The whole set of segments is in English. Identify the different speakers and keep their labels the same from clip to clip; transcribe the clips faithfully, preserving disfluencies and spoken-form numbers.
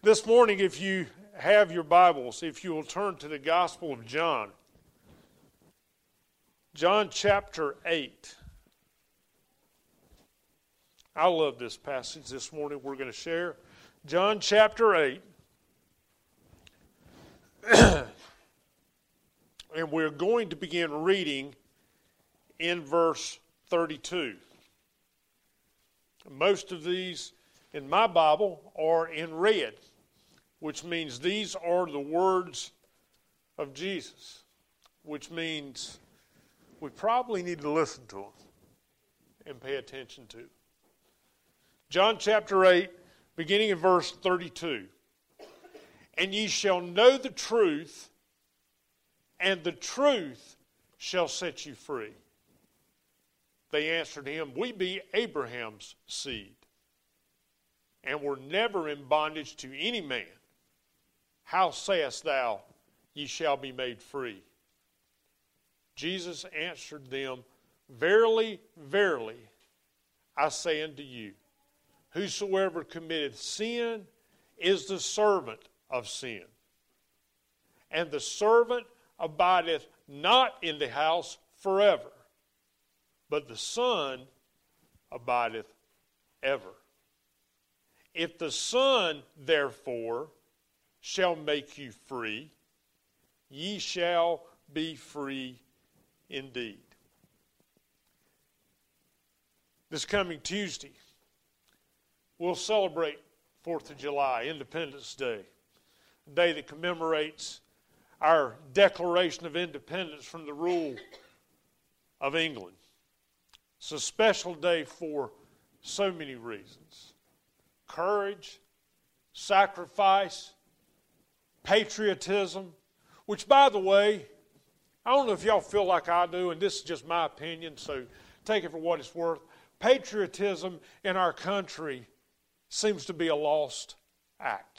Speaker 1: This morning, if you have your Bibles, if you will turn to the Gospel of John, John chapter eight. I love this passage this morning we're going to share. John chapter eight. And we're going to begin reading in verse thirty-two. Most of these in my Bible are in red, which means these are the words of Jesus, which means we probably need to listen to them and pay attention to. John chapter eight, beginning in verse thirty-two. And ye shall know the truth, and the truth shall set you free. They answered him, We be Abraham's seed, and were never in bondage to any man. How sayest thou, ye shall be made free? Jesus answered them, Verily, verily, I say unto you, whosoever committeth sin is the servant of sin. And the servant abideth not in the house forever, but the Son abideth ever. If the Son, therefore, shall make you free, ye shall be free indeed. This coming Tuesday, we'll celebrate fourth of July, Independence Day, a day that commemorates our Declaration of Independence from the rule of England. It's a special day for so many reasons. Courage, sacrifice, patriotism, which, by the way, I don't know if y'all feel like I do, and this is just my opinion, so take it for what it's worth. Patriotism in our country seems to be a lost act.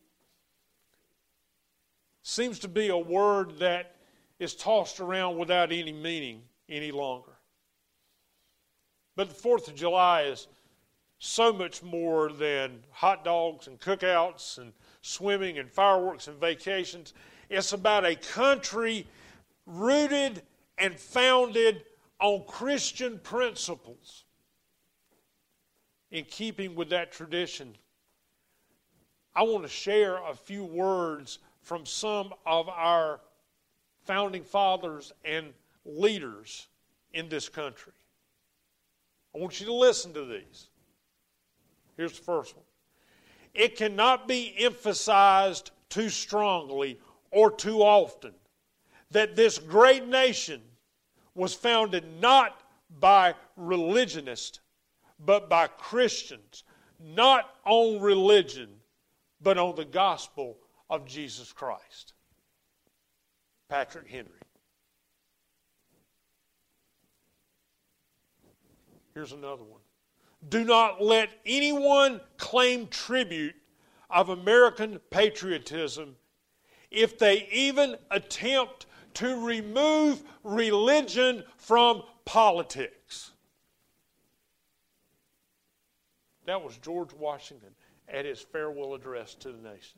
Speaker 1: Seems to be a word that is tossed around without any meaning any longer. But the fourth of July is so much more than hot dogs and cookouts and swimming and fireworks and vacations. It's about a country rooted and founded on Christian principles. In keeping with that tradition, I want to share a few words from some of our founding fathers and leaders in this country. I want you to listen to these. Here's the first one. It cannot be emphasized too strongly or too often that this great nation was founded not by religionists, but by Christians, not on religion, but on the gospel of Jesus Christ. Patrick Henry. Here's another one. Do not let anyone claim tribute of American patriotism if they even attempt to remove religion from politics. That was George Washington at his farewell address to the nation.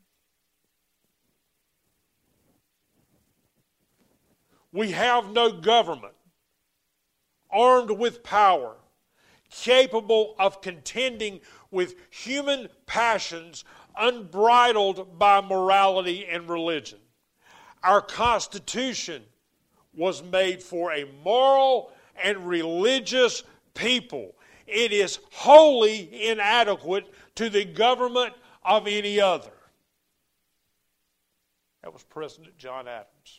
Speaker 1: We have no government armed with power capable of contending with human passions unbridled by morality and religion. Our Constitution was made for a moral and religious people. It is wholly inadequate to the government of any other. That was President John Adams.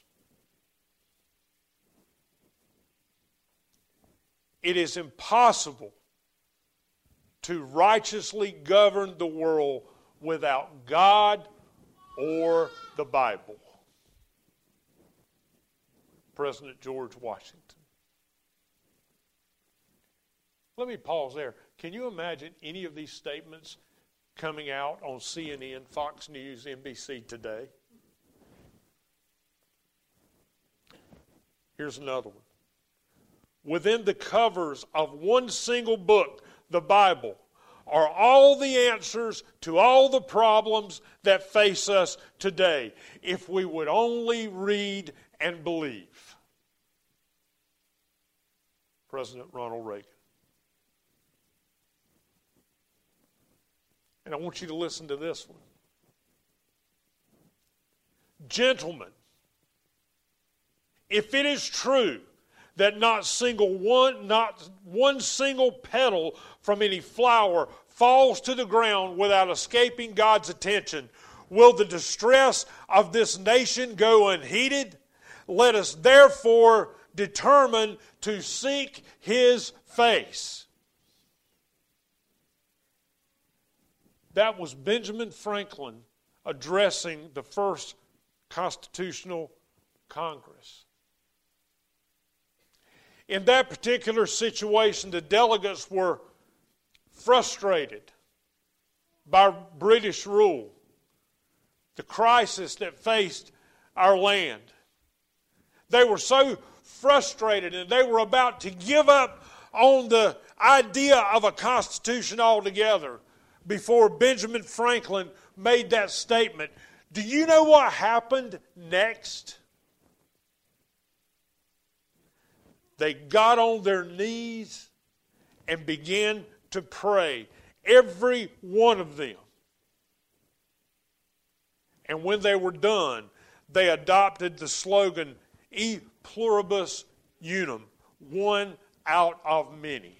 Speaker 1: It is impossible to righteously govern the world without God or the Bible. President George Washington. Let me pause there. Can you imagine any of these statements coming out on C N N, Fox News, N B C today? Here's another one. Within the covers of one single book, the Bible, are all the answers to all the problems that face us today, if we would only read and believe. President Ronald Reagan. And I want you to listen to this one. Gentlemen, if it is true that not single one, not one single petal from any flower falls to the ground without escaping God's attention, will the distress of this nation go unheeded? Let us therefore determine to seek His face. That was Benjamin Franklin addressing the first Constitutional Congress. In that particular situation, the delegates were frustrated by British rule, the crisis that faced our land. They were so frustrated and they were about to give up on the idea of a constitution altogether before Benjamin Franklin made that statement. Do you know what happened next? They got on their knees and began to pray, every one of them. And when they were done, they adopted the slogan, E pluribus unum, one out of many.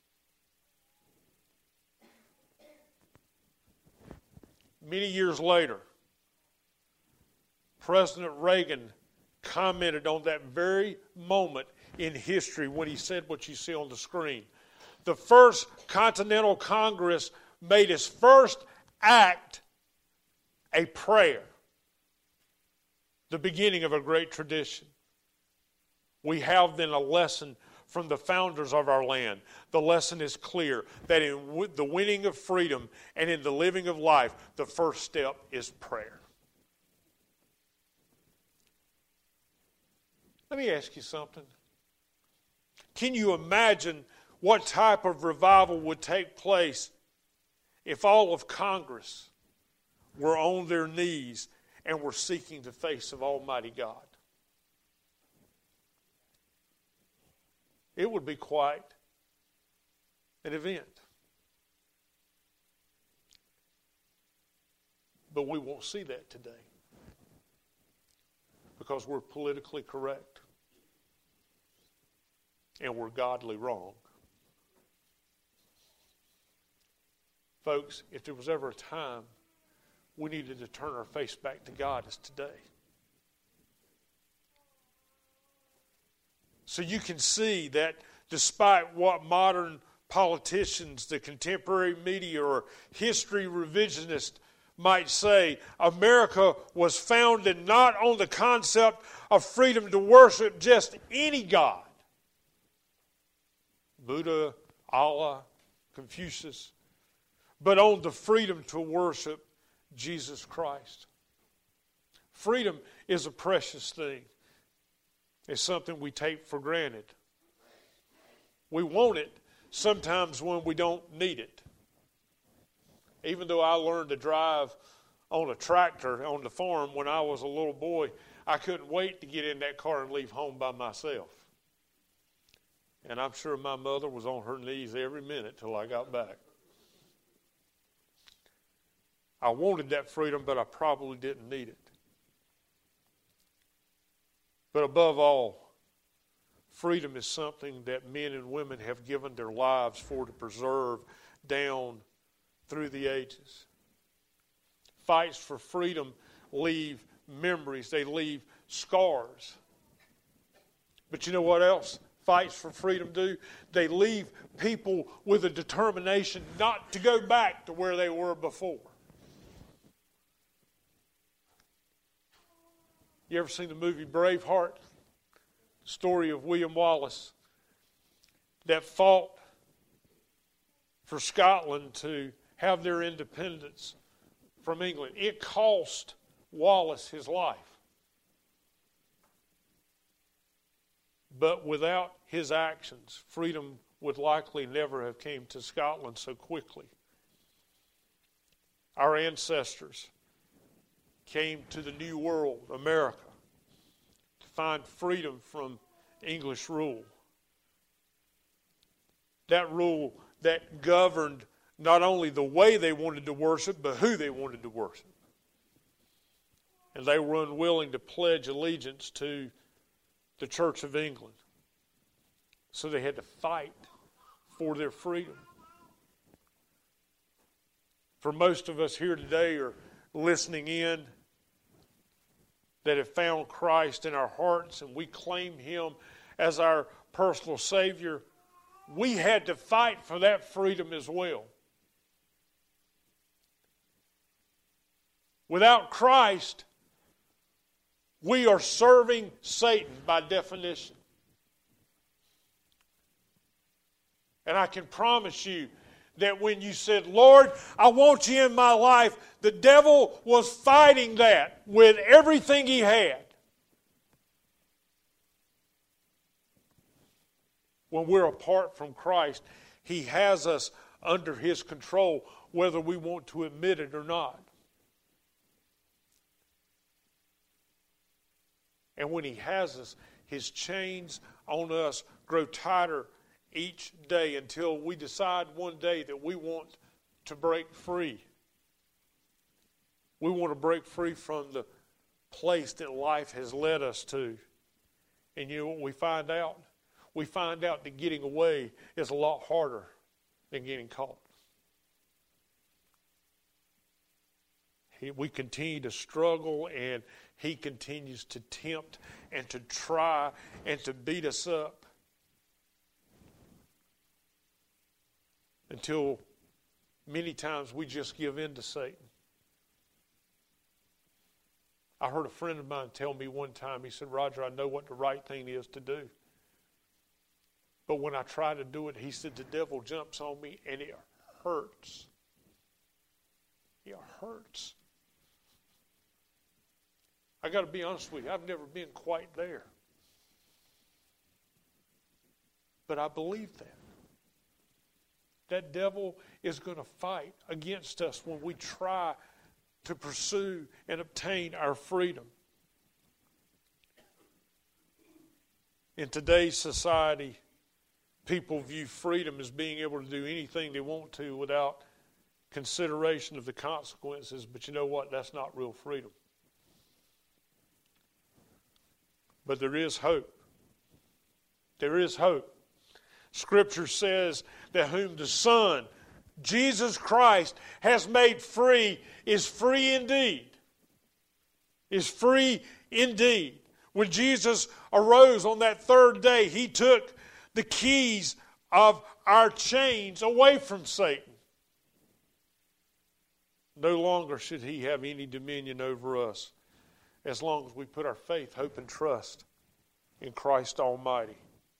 Speaker 1: Many years later, President Reagan commented on that very moment in history when he said what you see on the screen. The First Continental Congress made its first act a prayer, the beginning of a great tradition. We have then a lesson from the founders of our land. The lesson is clear, that in the winning of freedom and in the living of life, the first step is prayer. Let me ask you something. Can you imagine what type of revival would take place if all of Congress were on their knees and were seeking the face of Almighty God? It would be quite an event. But we won't see that today because we're politically correct and we're godly wrong. Folks, if there was ever a time we needed to turn our face back to God, it's today. So you can see that despite what modern politicians, the contemporary media, or history revisionists might say, America was founded not on the concept of freedom to worship just any God, Buddha, Allah, Confucius, but on the freedom to worship Jesus Christ. Freedom is a precious thing. It's something we take for granted. We want it sometimes when we don't need it. Even though I learned to drive on a tractor on the farm when I was a little boy, I couldn't wait to get in that car and leave home by myself. And I'm sure my mother was on her knees every minute till I got back. I wanted that freedom, but I probably didn't need it. But above all, freedom is something that men and women have given their lives for to preserve down through the ages. Fights for freedom leave memories. They leave scars. But you know what else fights for freedom do? They leave people with a determination not to go back to where they were before. You ever seen the movie Braveheart? The story of William Wallace that fought for Scotland to have their independence from England. It cost Wallace his life. But without his actions, freedom would likely never have came to Scotland so quickly our ancestors came to the New World, America, to find freedom from English rule. That rule that governed not only the way they wanted to worship, but who they wanted to worship. And they were unwilling to pledge allegiance to the Church of England. So they had to fight for their freedom. For most of us here today are listening in that have found Christ in our hearts and we claim Him as our personal Savior, we had to fight for that freedom as well. Without Christ, we are serving Satan by definition. And I can promise you that when you said, Lord, I want you in my life, the devil was fighting that with everything he had. When we're apart from Christ, He has us under His control, whether we want to admit it or not. And when He has us, His chains on us grow tighter each day until we decide one day that we want to break free. We want to break free from the place that life has led us to. And you know what we find out? We find out that getting away is a lot harder than getting caught. He, we continue to struggle, and He continues to tempt and to try and to beat us up until many times we just give in to Satan. I heard a friend of mine tell me one time, he said, Roger, I know what the right thing is to do. But when I try to do it, he said, the devil jumps on me and it hurts. It hurts. I got to be honest with you, I've never been quite there. But I believe that. That devil is going to fight against us when we try to pursue and obtain our freedom. In today's society, people view freedom as being able to do anything they want to without consideration of the consequences. But you know what? That's not real freedom. But there is hope. There is hope. Scripture says that whom the Son, Jesus Christ, has made free is free indeed. Is free indeed. When Jesus arose on that third day, He took the keys of our chains away from Satan. No longer should He have any dominion over us as long as we put our faith, hope, and trust in Christ Almighty.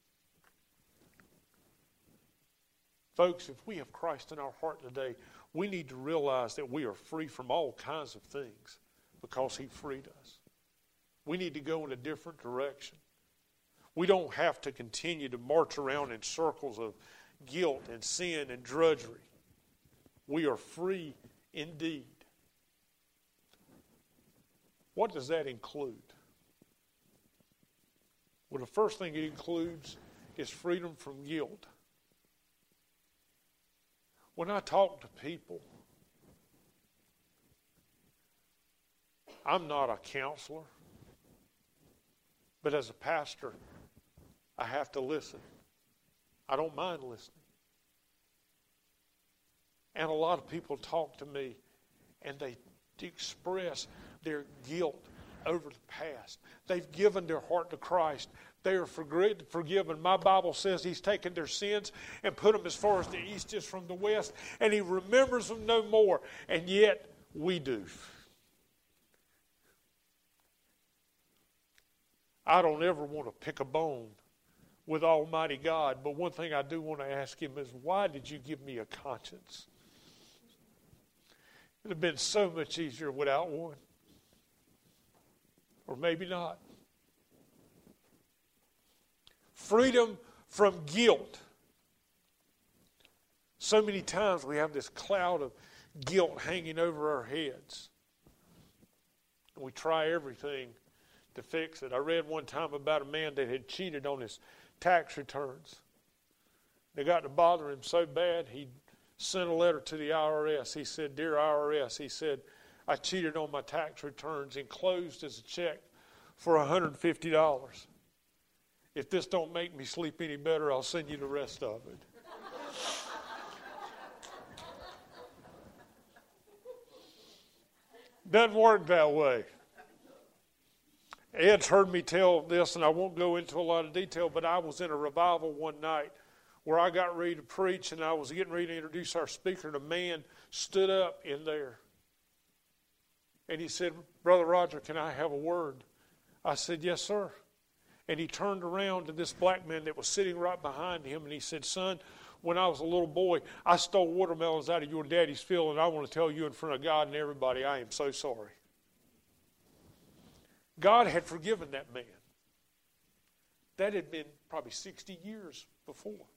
Speaker 1: Folks, if we have Christ in our heart today, we need to realize that we are free from all kinds of things because He freed us. We need to go in a different direction. We don't have to continue to march around in circles of guilt and sin and drudgery. We are free indeed. What does that include? Well, the first thing it includes is freedom from guilt. When I talk to people, I'm not a counselor, but as a pastor, I have to listen. I don't mind listening. And a lot of people talk to me and they express their guilt over the past. They've given their heart to Christ. They are forgiven. My Bible says He's taken their sins and put them as far as the east is from the west, and He remembers them no more. And yet, we do. I don't ever want to pick a bone with Almighty God, but one thing I do want to ask Him is, why did you give me a conscience? It would have been so much easier without one. Or maybe not. Freedom from guilt. So many times we have this cloud of guilt hanging over our heads. And we try everything to fix it. I read one time about a man that had cheated on his tax returns. They got to bother him so bad, he sent a letter to the I R S. He said, "Dear I R S," he said, "I cheated on my tax returns," enclosed as a check for one hundred fifty dollars. If this don't make me sleep any better, I'll send you the rest of it. Doesn't work that way. Ed's heard me tell this, and I won't go into a lot of detail, but I was in a revival one night where I got ready to preach, and I was getting ready to introduce our speaker, and a man stood up in there. And he said, "Brother Roger, can I have a word?" I said, "Yes, sir." And he turned around to this black man that was sitting right behind him, and he said, "Son, when I was a little boy, I stole watermelons out of your daddy's field, and I want to tell you in front of God and everybody, I am so sorry." God had forgiven that man. That had been probably sixty years before.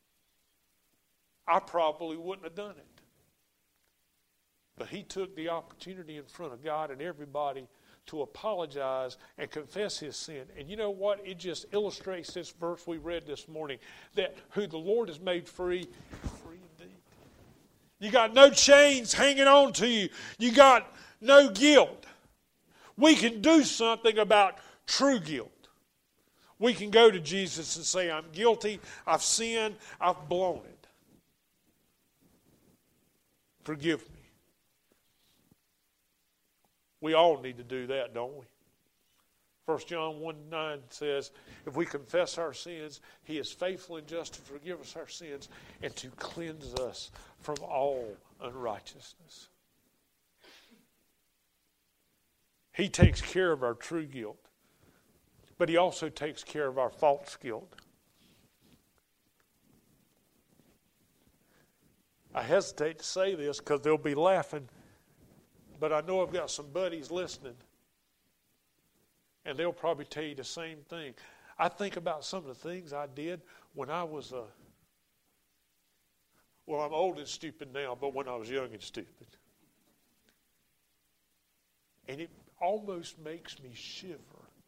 Speaker 1: I probably wouldn't have done it. But he took the opportunity in front of God and everybody to apologize and confess his sin. And you know what? It just illustrates this verse we read this morning, that who the Lord has made free, free indeed. You got no chains hanging on to you. You got no guilt. We can do something about true guilt. We can go to Jesus and say, "I'm guilty, I've sinned, I've blown it. Forgive me." We all need to do that, don't we? First John one nine says, if we confess our sins, He is faithful and just to forgive us our sins and to cleanse us from all unrighteousness. He takes care of our true guilt, but He also takes care of our false guilt. I hesitate to say this because they'll be laughing, but I know I've got some buddies listening, and they'll probably tell you the same thing. I think about some of the things I did when I was, uh, well, I'm old and stupid now, but when I was young and stupid. And it almost makes me shiver.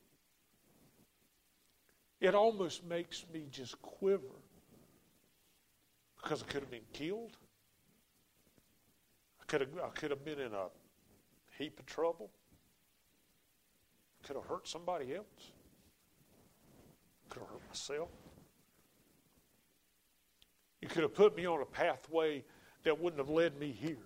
Speaker 1: It almost makes me just quiver. Because I could have been killed. I could have, I could have been in a heap of trouble. I could have hurt somebody else. I could have hurt myself. You could have put me on a pathway that wouldn't have led me here.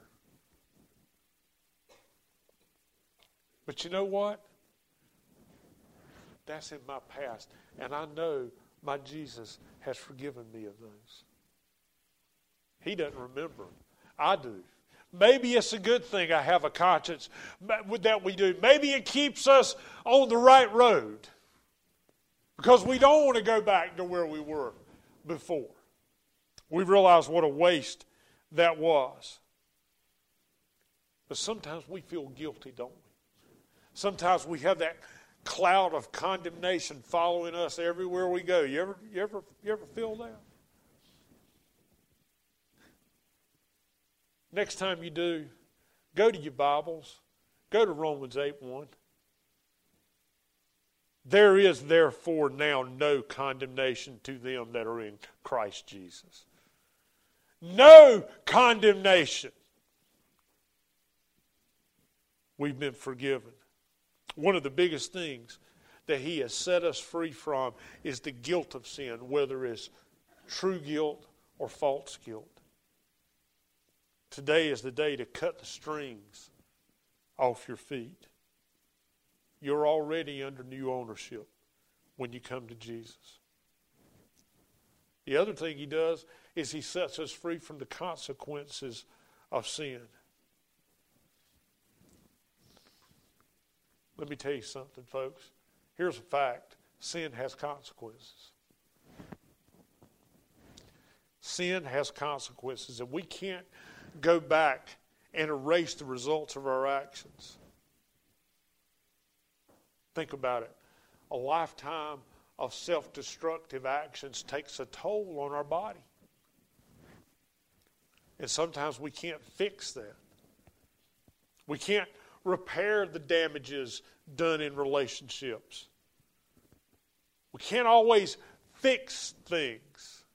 Speaker 1: But you know what? That's in my past. And I know my Jesus has forgiven me of those. He doesn't remember. I do. Maybe it's a good thing I have a conscience that we do. Maybe it keeps us on the right road. Because we don't want to go back to where we were before. We realize what a waste that was. But sometimes we feel guilty, don't we? Sometimes we have that cloud of condemnation following us everywhere we go. You ever, you ever, you ever feel that? Next time you do, go to your Bibles. Go to Romans eight one. There is therefore now no condemnation to them that are in Christ Jesus. No condemnation. We've been forgiven. One of the biggest things that He has set us free from is the guilt of sin, whether it's true guilt or false guilt. Today is the day to cut the strings off your feet. You're already under new ownership when you come to Jesus. The other thing He does is He sets us free from the consequences of sin. Let me tell you something, folks. Here's a fact. Sin has consequences. Sin has consequences, and we can't go back and erase the results of our actions. Think about it. A lifetime of self-destructive actions takes a toll on our body. And sometimes we can't fix that. We can't repair the damages done in relationships. We can't always fix things.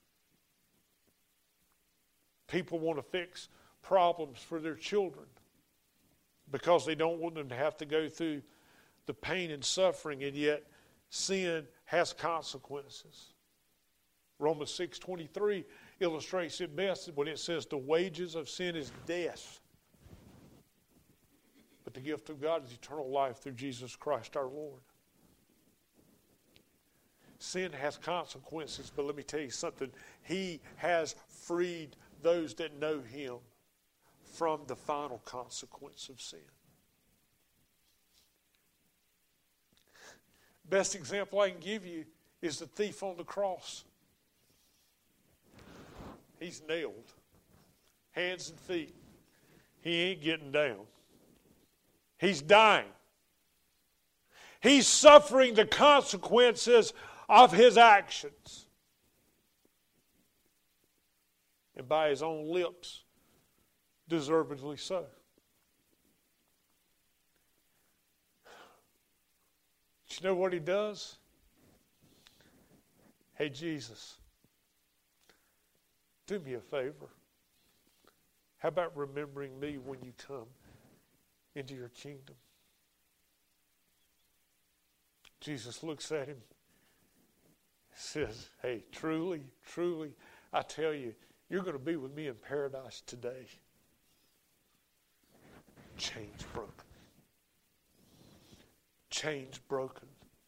Speaker 1: People want to fix problems for their children because they don't want them to have to go through the pain and suffering, and yet sin has consequences. Romans six twenty-three illustrates it best when it says the wages of sin is death, but the gift of God is eternal life through Jesus Christ our Lord. Sin has consequences, but let me tell you something. He has freed those that know Him from the final consequence of sin. Best example I can give you is the thief on the cross. He's nailed, hands and feet. He ain't getting down. He's dying. He's suffering the consequences of his actions. And by his own lips, deservedly so. But you know what he does? Hey, Jesus, do me a favor. How about remembering me when you come into your kingdom? Jesus looks at him and says, hey, truly, truly, I tell you, you're going to be with me in paradise today. Chains broken. Chains broken.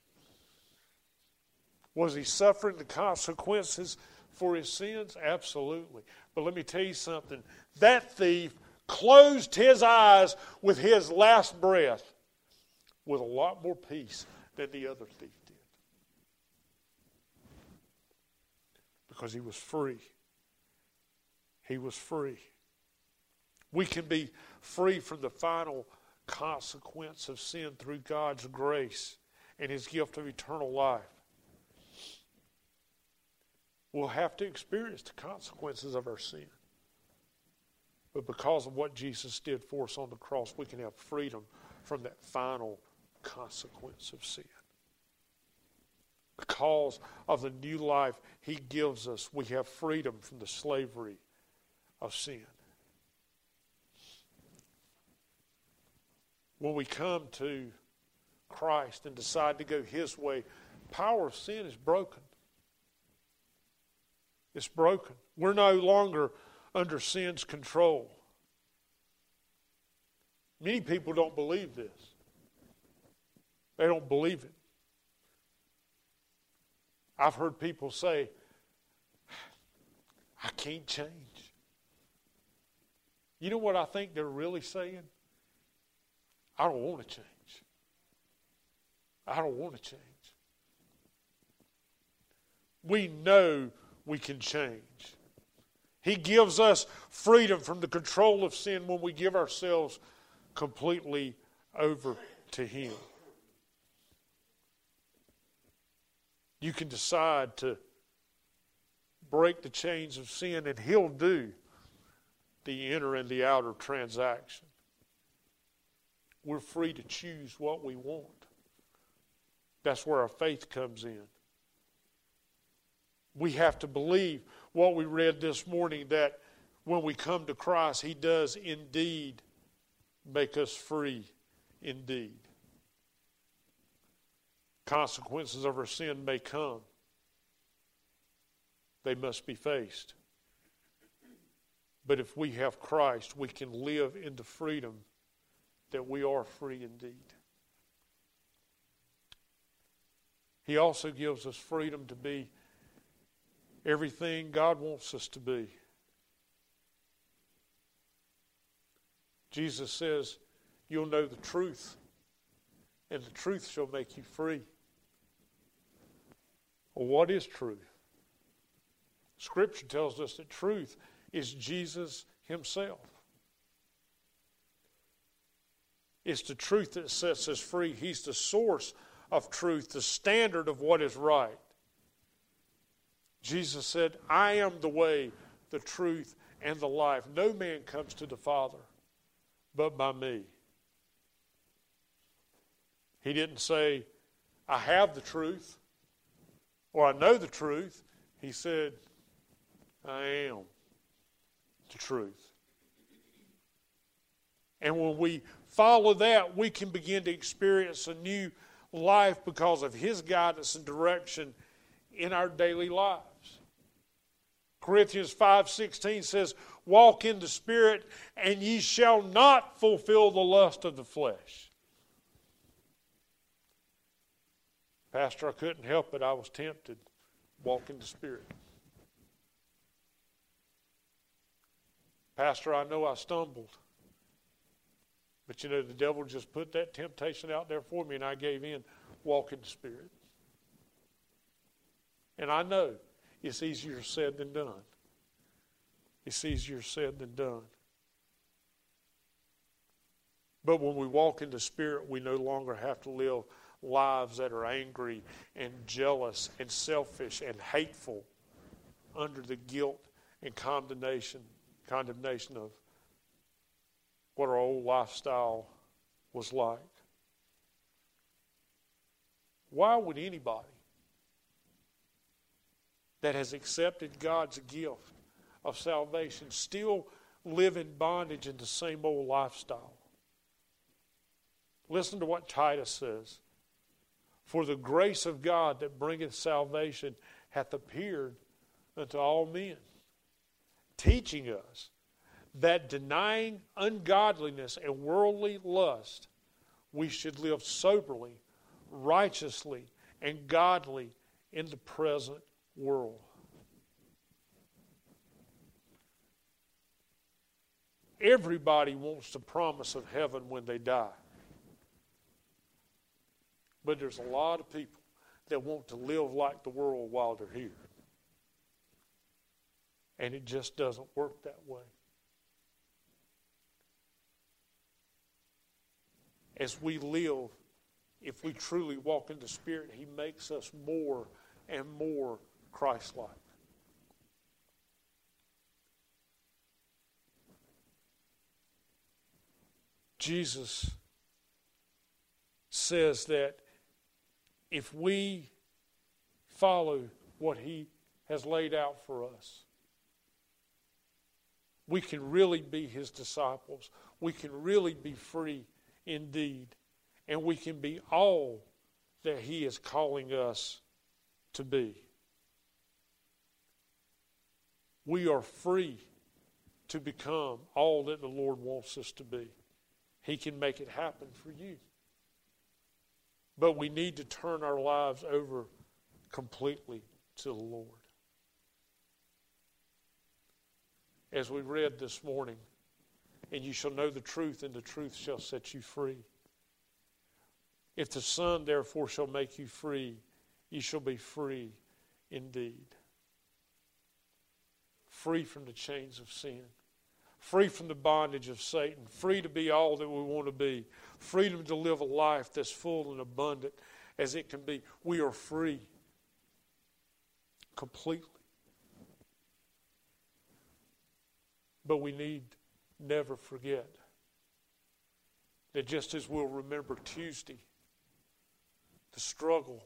Speaker 1: Was he suffering the consequences for his sins? Absolutely. But let me tell you something. That thief closed his eyes with his last breath with a lot more peace than the other thief did. Because he was free. He was free. We can be free from the final consequence of sin through God's grace and His gift of eternal life. We'll have to experience the consequences of our sin. But because of what Jesus did for us on the cross, we can have freedom from that final consequence of sin. Because of the new life He gives us, we have freedom from the slavery of sin. When we come to Christ and decide to go His way, the power of sin is broken. It's broken. We're no longer under sin's control. Many people don't believe this. They don't believe it. I've heard people say, I can't change. You know what I think they're really saying? I don't want to change. I don't want to change. We know we can change. He gives us freedom from the control of sin when we give ourselves completely over to Him. You can decide to break the chains of sin, and He'll do the inner and the outer transaction. We're free to choose what we want. That's where our faith comes in. We have to believe what we read this morning, that when we come to Christ, He does indeed make us free indeed. Consequences of our sin may come. They must be faced. But if we have Christ, we can live in the freedom that we are free indeed. He also gives us freedom to be everything God wants us to be. Jesus says, you'll know the truth, and the truth shall make you free. Well, what is truth? Scripture tells us that truth is Jesus Himself. It's the truth that sets us free. He's the source of truth, the standard of what is right. Jesus said, I am the way, the truth, and the life. No man comes to the Father but by me. He didn't say, I have the truth, or I know the truth. He said, I am the truth. And when we follow that, we can begin to experience a new life because of His guidance and direction in our daily lives. Corinthians five sixteen says, walk in the Spirit, and ye shall not fulfill the lust of the flesh. Pastor, I couldn't help it. I was tempted. Walk in the Spirit. Pastor, I know I stumbled. But you know, the devil just put that temptation out there for me, and I gave in. Walk in the Spirit. And I know it's easier said than done. It's easier said than done. But when we walk in the Spirit, we no longer have to live lives that are angry and jealous and selfish and hateful under the guilt and condemnation, condemnation of what our old lifestyle was like. Why would anybody that has accepted God's gift of salvation still live in bondage in the same old lifestyle? Listen to what Titus says. For the grace of God that bringeth salvation hath appeared unto all men, teaching us that denying ungodliness and worldly lust, we should live soberly, righteously, and godly in the present world. Everybody wants the promise of heaven when they die. But there's a lot of people that want to live like the world while they're here. And it just doesn't work that way. As we live, if we truly walk in the Spirit, He makes us more and more Christ-like. Jesus says that if we follow what He has laid out for us, we can really be His disciples. We can really be free indeed. And we can be all that He is calling us to be. We are free to become all that the Lord wants us to be. He can make it happen for you. But we need to turn our lives over completely to the Lord. As we read this morning, and you shall know the truth, and the truth shall set you free. If the Son therefore shall make you free, you shall be free indeed. Free from the chains of sin. Free from the bondage of Satan. Free to be all that we want to be. Freedom to live a life that's full and abundant as it can be. We are free. Completely. But we need never forget that just as we'll remember Tuesday, the struggle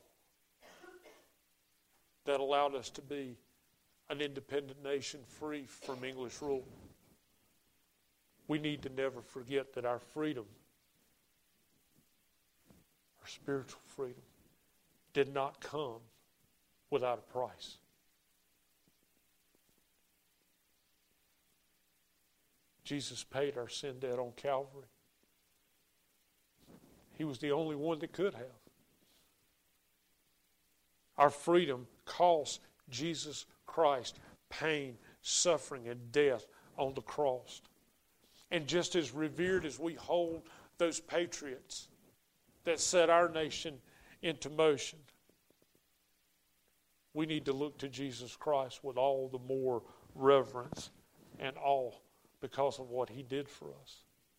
Speaker 1: that allowed us to be an independent nation free from English rule, we need to never forget that our freedom, our spiritual freedom, did not come without a price. Jesus paid our sin debt on Calvary. He was the only one that could have. Our freedom cost Jesus Christ pain, suffering, and death on the cross. And just as revered as we hold those patriots that set our nation into motion, we need to look to Jesus Christ with all the more reverence and awe because of what He did for us.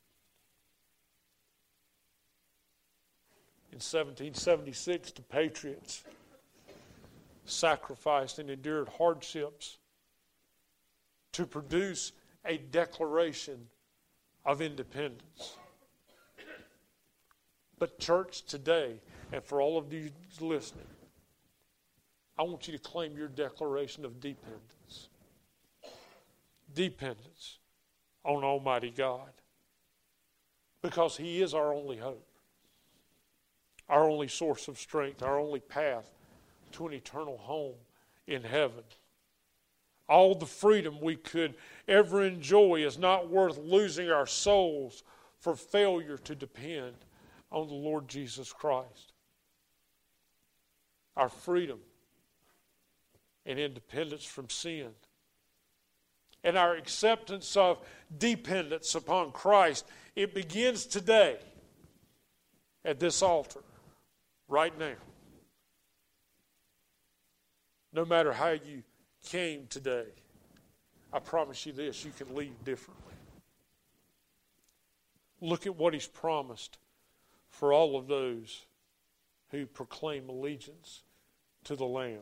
Speaker 1: In seventeen seventy-six, the patriots sacrificed and endured hardships to produce a declaration of independence. But church, today, and for all of you listening, I want you to claim your declaration of dependence. Dependence on Almighty God. Because He is our only hope. Our only source of strength. Our only path to an eternal home in heaven. All the freedom we could ever enjoy is not worth losing our souls for failure to depend on the Lord Jesus Christ. Our freedom and independence from sin and our acceptance of dependence upon Christ, it begins today at this altar, right now. No matter how you came today, I promise you this, you can leave differently. Look at what He's promised for all of those who proclaim allegiance to the Lamb.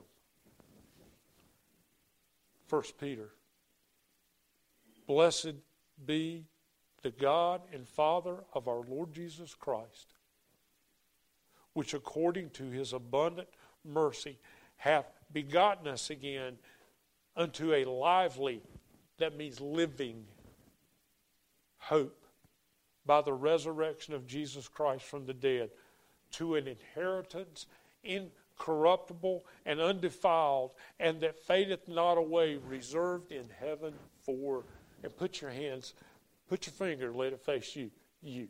Speaker 1: First Peter. Blessed be the God and Father of our Lord Jesus Christ, which according to His abundant mercy hath begotten us again unto a lively, that means living, hope by the resurrection of Jesus Christ from the dead, to an inheritance incorruptible and undefiled, and that fadeth not away, reserved in heaven for, and put your hands, put your finger, let it face you, you.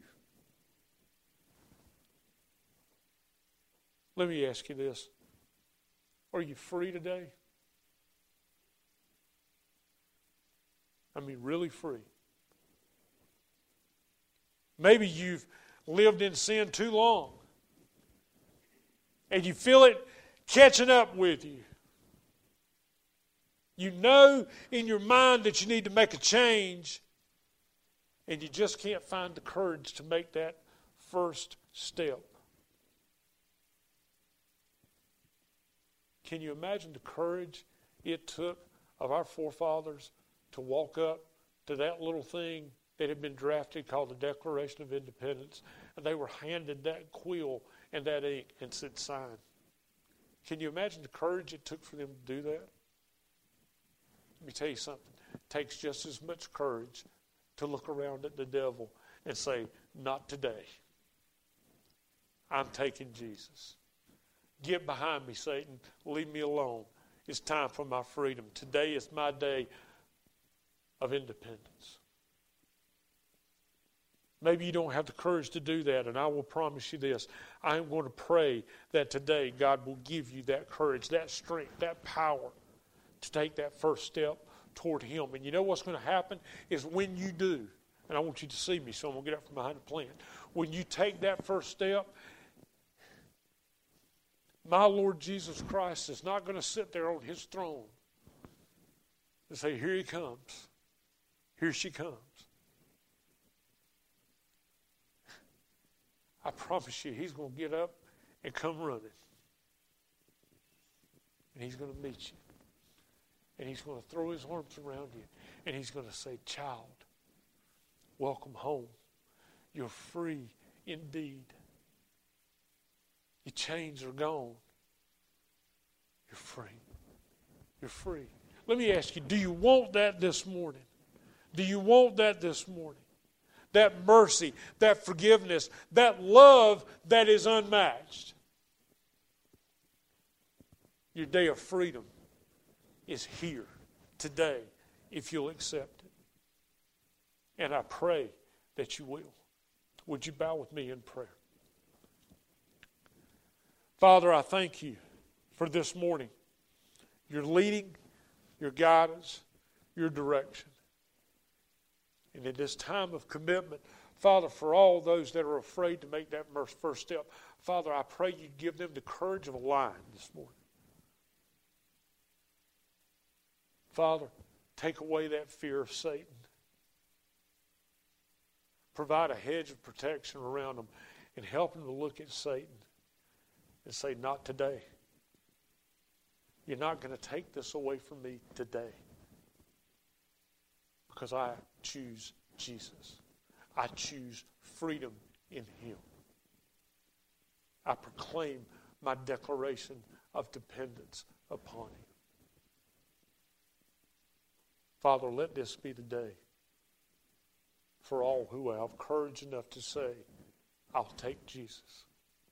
Speaker 1: Let me ask you this. Are you free today? I mean, really free. Maybe you've lived in sin too long, and you feel it catching up with you. You know in your mind that you need to make a change, and you just can't find the courage to make that first step. Can you imagine the courage it took of our forefathers to walk up to that little thing that had been drafted called the Declaration of Independence, and they were handed that quill and that ink and said, sign? Can you imagine the courage it took for them to do that? Let me tell you something. It takes just as much courage to look around at the devil and say, not today. I'm taking Jesus. Get behind me, Satan. Leave me alone. It's time for my freedom. Today is my day of independence. Maybe you don't have the courage to do that, and I will promise you this. I am going to pray that today God will give you that courage, that strength, that power to take that first step toward Him. And you know what's going to happen is when you do, and I want you to see me, so I'm going to get up from behind the plant. When you take that first step, my Lord Jesus Christ is not going to sit there on His throne and say, here He comes. Here she comes. I promise you, He's going to get up and come running. And He's going to meet you. And He's going to throw His arms around you. And He's going to say, child, welcome home. You're free indeed. Your chains are gone. You're free. You're free. Let me ask you, do you want that this morning? Do you want that this morning? That mercy, that forgiveness, that love that is unmatched. Your day of freedom is here today if you'll accept it. And I pray that you will. Would you bow with me in prayer? Father, I thank you for this morning. Your leading, your guidance, your direction. And in this time of commitment, Father, for all those that are afraid to make that first step, Father, I pray you give them the courage of a lion this morning. Father, take away that fear of Satan. Provide a hedge of protection around them and help them to look at Satan and say, not today. You're not going to take this away from me today. Because I choose Jesus. I choose freedom in Him. I proclaim my declaration of dependence upon Him. Father, let this be the day for all who have courage enough to say, I'll take Jesus.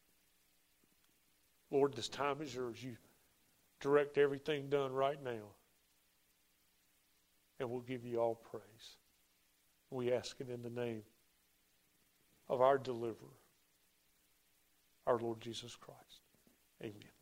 Speaker 1: Lord, this time is yours. You direct everything done right now. And we'll give you all praise. We ask it in the name of our deliverer, our Lord Jesus Christ. Amen.